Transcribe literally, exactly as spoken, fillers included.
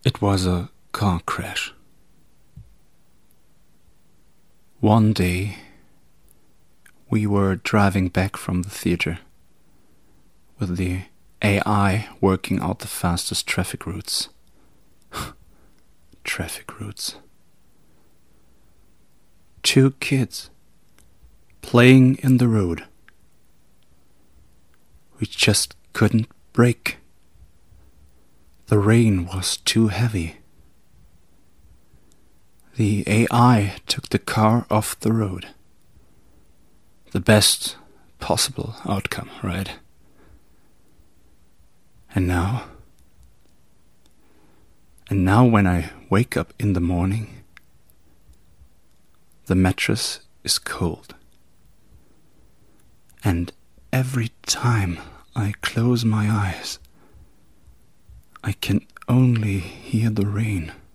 It was a car crash. One day, we were driving back from the theater with the A I working out the fastest traffic routes. Traffic routes. Two kids playing in the road. We just couldn't brake. The rain was too heavy. The A I took the car off the road. The best possible outcome, right? And now? And now when I wake up in the morning, the mattress is cold. And every time I close my eyes, I can only hear the rain.